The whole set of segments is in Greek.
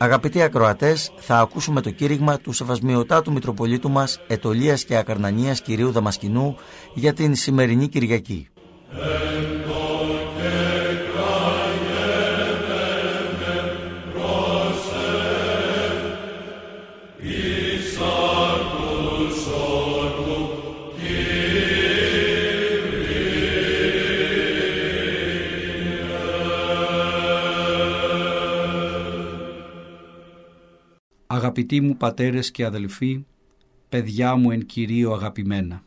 Αγαπητοί ακροατές, θα ακούσουμε το κήρυγμα του Σεβασμιωτάτου Μητροπολίτου μας Ετωλίας και Ακαρνανίας κυρίου Δαμασκηνού για την σημερινή Κυριακή. Αγαπητοί μου πατέρες και αδελφοί, παιδιά μου εν Κυρίω αγαπημένα,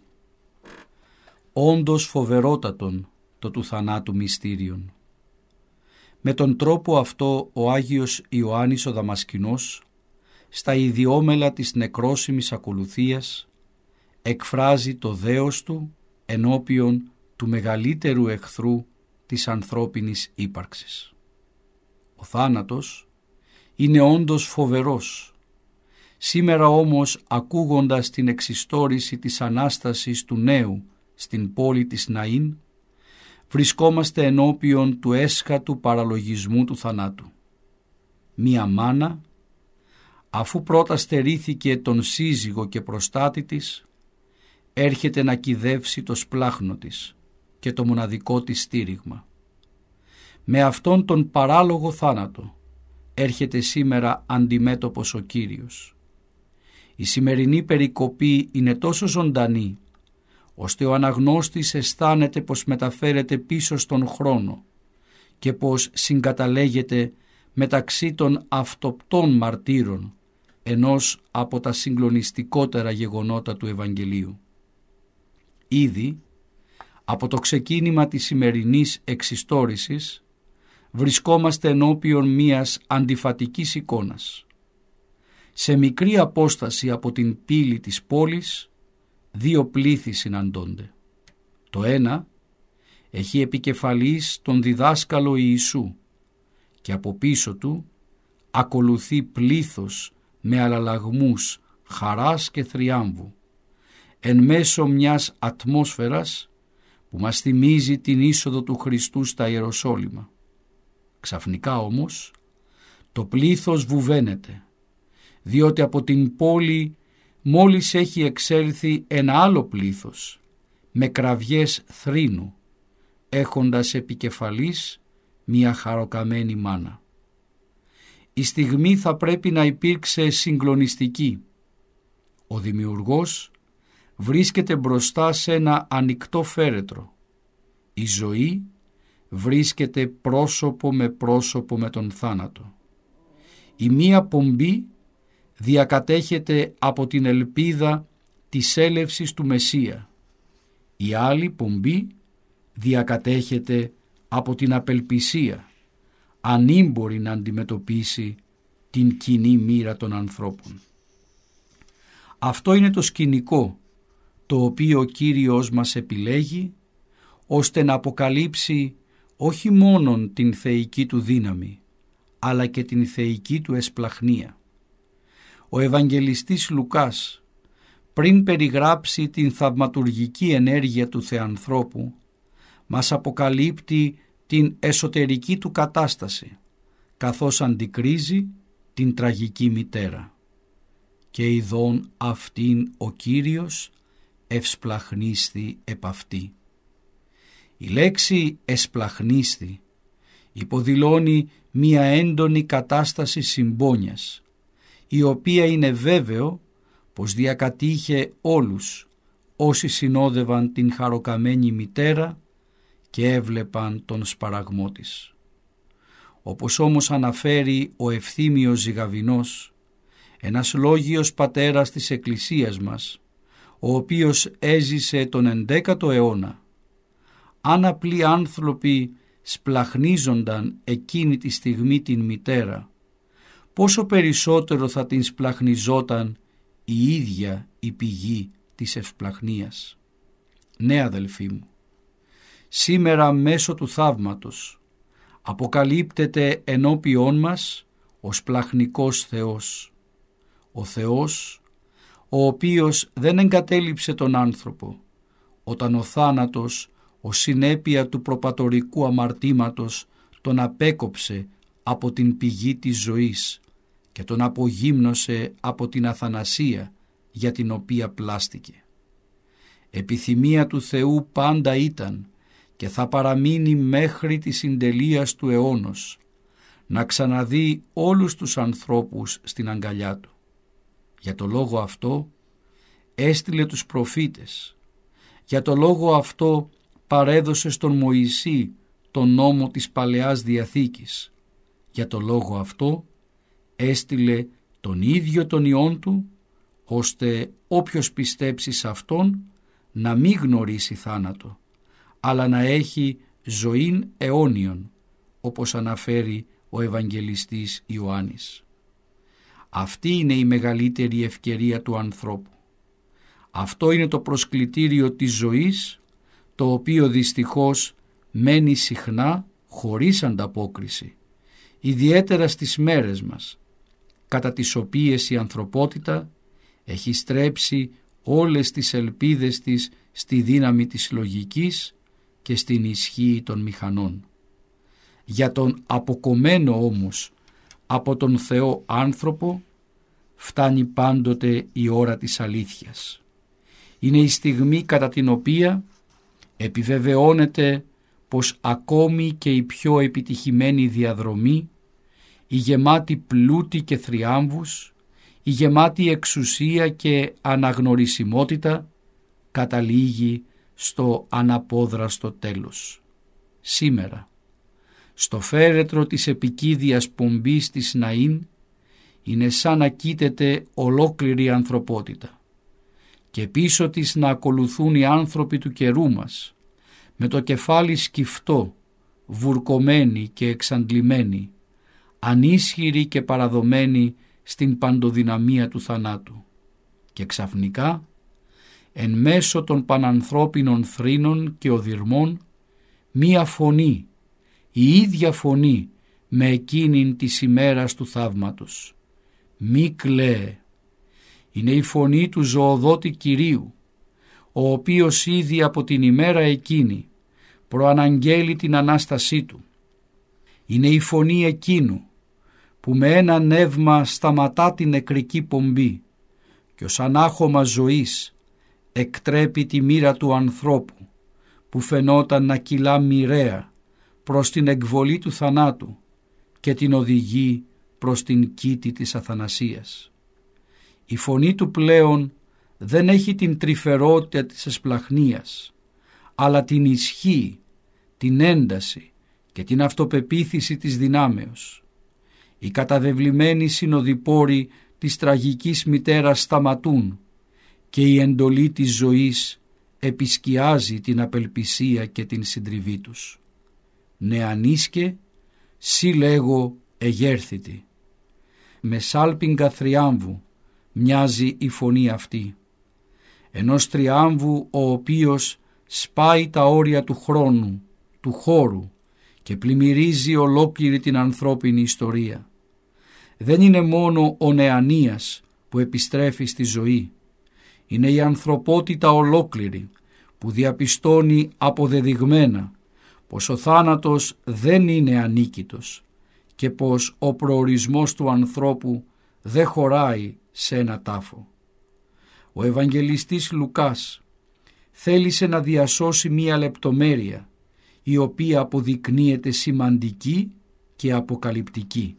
όντως φοβερότατον το του θανάτου μυστήριον. Με τον τρόπο αυτό ο Άγιος Ιωάννης ο Δαμασκηνός, στα ιδιόμελα της νεκρόσιμης ακολουθίας, εκφράζει το δέος του ενώπιον του μεγαλύτερου εχθρού της ανθρώπινης ύπαρξης. Ο θάνατος είναι όντως φοβερός. Σήμερα όμως, ακούγοντας την εξιστόρηση της Ανάστασης του νέου στην πόλη της Ναΐν, βρισκόμαστε ενώπιον του έσχατου παραλογισμού του θανάτου. Μία μάνα, αφού πρώτα στερήθηκε τον σύζυγο και προστάτη της, έρχεται να κυδεύσει το σπλάχνο της και το μοναδικό της στήριγμα. Με αυτόν τον παράλογο θάνατο έρχεται σήμερα αντιμέτωπος ο Κύριος. Η σημερινή περικοπή είναι τόσο ζωντανή, ώστε ο αναγνώστης αισθάνεται πως μεταφέρεται πίσω στον χρόνο και πως συγκαταλέγεται μεταξύ των αυτοπτών μαρτύρων ενός από τα συγκλονιστικότερα γεγονότα του Ευαγγελίου. Ήδη από το ξεκίνημα της σημερινής εξιστόρησης βρισκόμαστε ενώπιον μιας αντιφατικής εικόνας. Σε μικρή απόσταση από την πύλη της πόλης, δύο πλήθη συναντώνται. Το ένα έχει επικεφαλής τον διδάσκαλο Ιησού και από πίσω του ακολουθεί πλήθος με αλλαλαγμούς χαράς και θριάμβου, εν μέσω μιας ατμόσφαιρας που μας θυμίζει την είσοδο του Χριστού στα Ιεροσόλυμα. Ξαφνικά όμως το πλήθος βουβαίνεται, διότι από την πόλη μόλις έχει εξέλθει ένα άλλο πλήθος με κραυγές θρήνου, έχοντας επικεφαλής μια χαροκαμένη μάνα. Η στιγμή θα πρέπει να υπήρξε συγκλονιστική. Ο Δημιουργός βρίσκεται μπροστά σε ένα ανοιχτό φέρετρο. Η ζωή βρίσκεται πρόσωπο με τον θάνατο. Η μία πομπή διακατέχεται από την ελπίδα της έλευσης του Μεσσία. Η άλλη πομπή διακατέχεται από την απελπισία, ανήμπορη να αντιμετωπίσει την κοινή μοίρα των ανθρώπων. Αυτό είναι το σκηνικό το οποίο ο Κύριος μας επιλέγει ώστε να αποκαλύψει όχι μόνον την θεϊκή του δύναμη, αλλά και την θεϊκή του εσπλαχνία. Ο Ευαγγελιστής Λουκάς, πριν περιγράψει την θαυματουργική ενέργεια του Θεανθρώπου, μας αποκαλύπτει την εσωτερική του κατάσταση, καθώς αντικρίζει την τραγική μητέρα. Και ειδών αυτήν ο Κύριος ευσπλαχνίσθη επ' αυτή. Η λέξη εσπλαχνίσθη υποδηλώνει μία έντονη κατάσταση συμπόνιας, η οποία είναι βέβαιο πως διακατήχε όλους όσοι συνόδευαν την χαροκαμένη μητέρα και έβλεπαν τον σπαραγμό της. Όπως όμως αναφέρει ο Ευθύμιος Ζυγαβηνός, ένας λόγιος πατέρας της Εκκλησίας μας, ο οποίος έζησε τον 11ο αιώνα, αν απλοί άνθρωποι σπλαχνίζονταν εκείνη τη στιγμή την μητέρα, πόσο περισσότερο θα την σπλαχνιζόταν η ίδια η πηγή της ευσπλαχνίας. Ναι, αδελφοί μου, σήμερα μέσω του θαύματος αποκαλύπτεται ενώπιόν μας ο σπλαχνικός Θεός. Ο Θεός, ο οποίος δεν εγκατέλειψε τον άνθρωπο, όταν ο θάνατος, ως συνέπεια του προπατορικού αμαρτήματος, τον απέκοψε από την πηγή της ζωής και τον απογύμνωσε από την αθανασία για την οποία πλάστηκε. Επιθυμία του Θεού πάντα ήταν και θα παραμείνει μέχρι τη συντελείας του αιώνος να ξαναδεί όλους τους ανθρώπους στην αγκαλιά του. Για το λόγο αυτό έστειλε τους προφήτες. Για το λόγο αυτό παρέδωσε στον Μωυσή τον νόμο της Παλαιάς Διαθήκης. Για το λόγο αυτό έστειλε τον ίδιο τον Υιόν του, ώστε όποιος πιστέψει σε Αυτόν να μην γνωρίσει θάνατο, αλλά να έχει ζωήν αιώνιον, όπως αναφέρει ο Ευαγγελιστής Ιωάννης. Αυτή είναι η μεγαλύτερη ευκαιρία του ανθρώπου. Αυτό είναι το προσκλητήριο της ζωής, το οποίο δυστυχώς μένει συχνά χωρίς ανταπόκριση, ιδιαίτερα στις μέρες μας, κατά τις οποίες η ανθρωπότητα έχει στρέψει όλες τις ελπίδες της στη δύναμη της λογικής και στην ισχύ των μηχανών. Για τον αποκομμένο όμως από τον Θεό άνθρωπο φτάνει πάντοτε η ώρα της αλήθειας. Είναι η στιγμή κατά την οποία επιβεβαιώνεται πως ακόμη και η πιο επιτυχημένη διαδρομή, η γεμάτη πλούτη και θριάμβους, η γεμάτη εξουσία και αναγνωρισιμότητα καταλήγει στο αναπόδραστο τέλος. Σήμερα, στο φέρετρο της επικίδιας πομπής της Ναΐν, είναι σαν να κοίταται ολόκληρη η ανθρωπότητα και πίσω της να ακολουθούν οι άνθρωποι του καιρού μας, με το κεφάλι σκυφτό, βουρκωμένοι και εξαντλημένοι, ανίσχυροι και παραδομένοι στην παντοδυναμία του θανάτου. Και ξαφνικά, εν μέσω των πανανθρώπινων θρήνων και οδυρμών, μία φωνή, η ίδια φωνή με εκείνην της ημέρας του θαύματος. Μη κλαίε. Είναι η φωνή του ζωοδότη Κυρίου, ο οποίος ήδη από την ημέρα εκείνη προαναγγέλει την Ανάστασή του. Είναι η φωνή εκείνου που με ένα νεύμα σταματά την νεκρική πομπή και ως ανάχωμα ζωής εκτρέπει τη μοίρα του ανθρώπου που φαινόταν να κυλά μοιραία προς την εκβολή του θανάτου και την οδηγεί προς την κήτη της αθανασίας. Η φωνή του πλέον δεν έχει την τρυφερότητα της εσπλαχνίας, αλλά την ισχύ, την ένταση και την αυτοπεποίθηση της δυνάμεως. Οι καταβεβλημένοι συνοδοιπόροι της τραγικής μητέρας σταματούν και η εντολή της ζωής επισκιάζει την απελπισία και την συντριβή τους. Νεανίσκε, σύ λέγω εγέρθητη. Με σάλπιγγα θριάμβου μοιάζει η φωνή αυτή. Ενός τριάμβου ο οποίος σπάει τα όρια του χρόνου, του χώρου και πλημμυρίζει ολόκληρη την ανθρώπινη ιστορία. Δεν είναι μόνο ο νεανίας που επιστρέφει στη ζωή. Είναι η ανθρωπότητα ολόκληρη που διαπιστώνει αποδεδειγμένα πως ο θάνατος δεν είναι ανίκητος και πως ο προορισμός του ανθρώπου δεν χωράει σε ένα τάφο. Ο Ευαγγελιστής Λουκάς θέλησε να διασώσει μία λεπτομέρεια η οποία αποδεικνύεται σημαντική και αποκαλυπτική.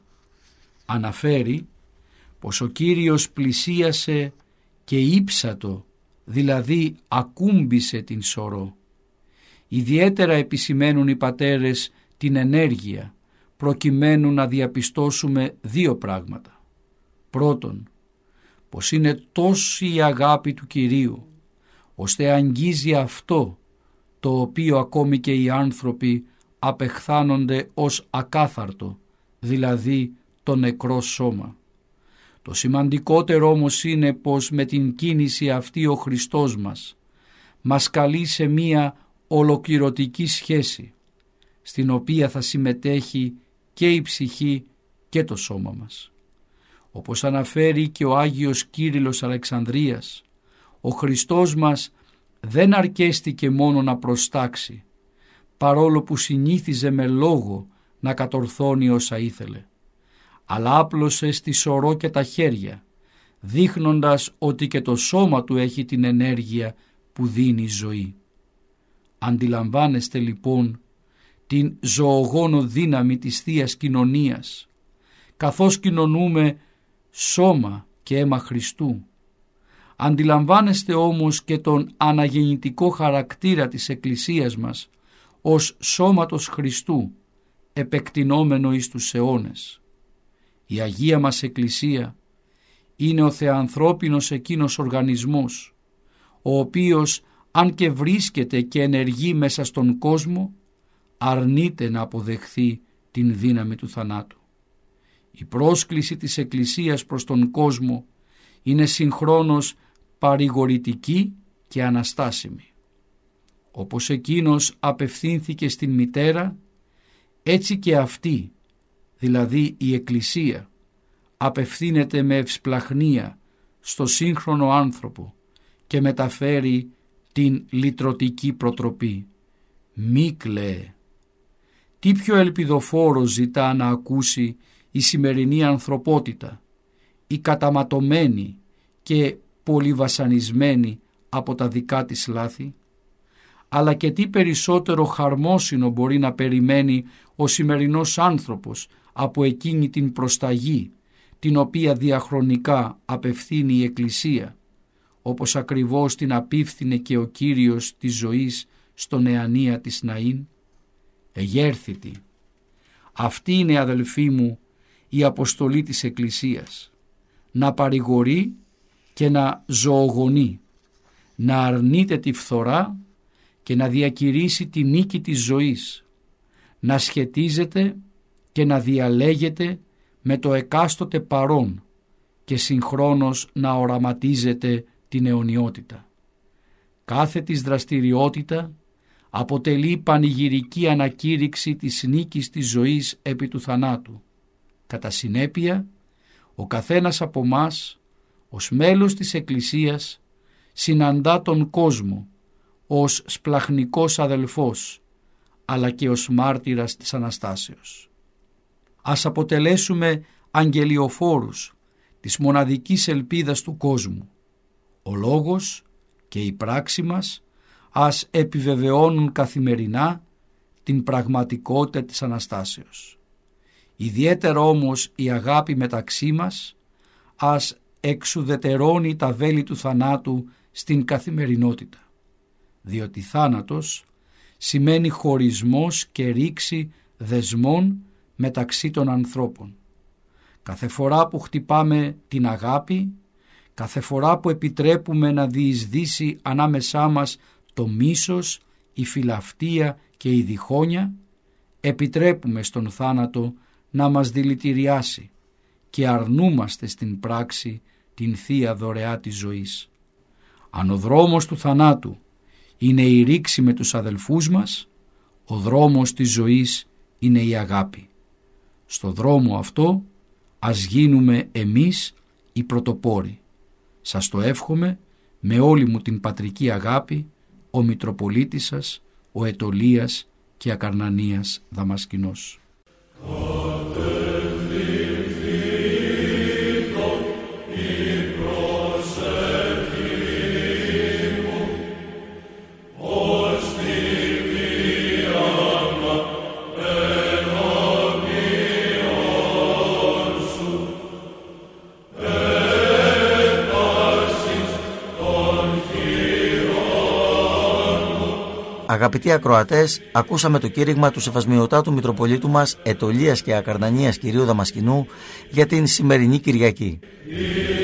Αναφέρει πως ο Κύριος πλησίασε και ύψατο, δηλαδή ακούμπησε την σωρό. Ιδιαίτερα επισημαίνουν οι πατέρες την ενέργεια προκειμένου να διαπιστώσουμε δύο πράγματα. Πρώτον, πως είναι τόση η αγάπη του Κυρίου, ώστε αγγίζει αυτό το οποίο ακόμη και οι άνθρωποι απεχθάνονται ως ακάθαρτο, δηλαδή το νεκρό σώμα. Το σημαντικότερο όμως είναι πως με την κίνηση αυτή ο Χριστός μας καλεί σε μία ολοκληρωτική σχέση, στην οποία θα συμμετέχει και η ψυχή και το σώμα μας. Όπως αναφέρει και ο Άγιος Κύριλλος Αλεξανδρίας, ο Χριστός μας δεν αρκέστηκε μόνο να προστάξει, παρόλο που συνήθιζε με λόγο να κατορθώνει όσα ήθελε, αλλά άπλωσε στη σωρό και τα χέρια, δείχνοντας ότι και το σώμα του έχει την ενέργεια που δίνει ζωή. Αντιλαμβάνεστε λοιπόν την ζωογόνο δύναμη της Θείας Κοινωνίας, καθώς κοινωνούμε σώμα και αίμα Χριστού. Αντιλαμβάνεστε όμως και τον αναγεννητικό χαρακτήρα της Εκκλησίας μας ως σώματος Χριστού, επεκτηνόμενο εις τους αιώνες. Η Αγία μας Εκκλησία είναι ο θεανθρώπινος εκείνος οργανισμός, ο οποίος αν και βρίσκεται και ενεργεί μέσα στον κόσμο, αρνείται να αποδεχθεί την δύναμη του θανάτου. Η πρόσκληση της Εκκλησίας προς τον κόσμο είναι συγχρόνως παρηγορητική και αναστάσιμη. Όπως εκείνος απευθύνθηκε στην μητέρα, έτσι και αυτή, δηλαδή η Εκκλησία, απευθύνεται με ευσπλαχνία στο σύγχρονο άνθρωπο και μεταφέρει την λυτρωτική προτροπή. Μη κλαίε. Τι πιο ελπιδοφόρο ζητά να ακούσει η σημερινή ανθρωπότητα, η καταματωμένη και πολυβασανισμένη από τα δικά της λάθη, αλλά και τι περισσότερο χαρμόσυνο μπορεί να περιμένει ο σημερινός άνθρωπος από εκείνη την προσταγή την οποία διαχρονικά απευθύνει η Εκκλησία, όπως ακριβώς την απίφθινε και ο Κύριος της ζωής στον Εανία της Ναΐν. Εγέρθητη. Αυτή είναι, αδελφοί μου, η αποστολή της Εκκλησίας, να παρηγορεί και να ζωογονεί, να αρνείται τη φθορά και να διακηρύσει τη νίκη της ζωής, να σχετίζεται και να διαλέγεται με το εκάστοτε παρόν και συγχρόνως να οραματίζεται την αιωνιότητα. Κάθε της δραστηριότητα αποτελεί πανηγυρική ανακήρυξη της νίκης της ζωής επί του θανάτου. Κατά συνέπεια, ο καθένας από μας, ως μέλος της Εκκλησίας, συναντά τον κόσμο ως σπλαχνικός αδελφός, αλλά και ως μάρτυρας της Αναστάσεως. Ας αποτελέσουμε αγγελιοφόρους της μοναδικής ελπίδας του κόσμου. Ο λόγος και η πράξη μας ας επιβεβαιώνουν καθημερινά την πραγματικότητα της Αναστάσεως. Ιδιαίτερα όμως η αγάπη μεταξύ μας ας εξουδετερώνει τα βέλη του θανάτου στην καθημερινότητα, διότι θάνατος σημαίνει χωρισμός και ρήξη δεσμών μεταξύ των ανθρώπων. Κάθε φορά που χτυπάμε την αγάπη, κάθε φορά που επιτρέπουμε να διεισδύσει ανάμεσά μας το μίσος, η φιλαυτία και η διχόνοια, επιτρέπουμε στον θάνατο να μας δηλητηριάσει και αρνούμαστε στην πράξη την Θεία Δωρεά της ζωής. Αν ο δρόμος του θανάτου είναι η ρήξη με τους αδελφούς μας, ο δρόμος της ζωής είναι η αγάπη. Στο δρόμο αυτό ας γίνουμε εμείς οι πρωτοπόροι. Σας το εύχομαι με όλη μου την πατρική αγάπη, ο Μητροπολίτης σας, ο Αιτωλίας και Ακαρνανίας Δαμασκηνός. Αγαπητοί ακροατές, ακούσαμε το κήρυγμα του Σεβασμιωτάτου Μητροπολίτου μας Αιτωλίας και Ακαρνανίας κυρίου Δαμασκηνού για την σημερινή Κυριακή.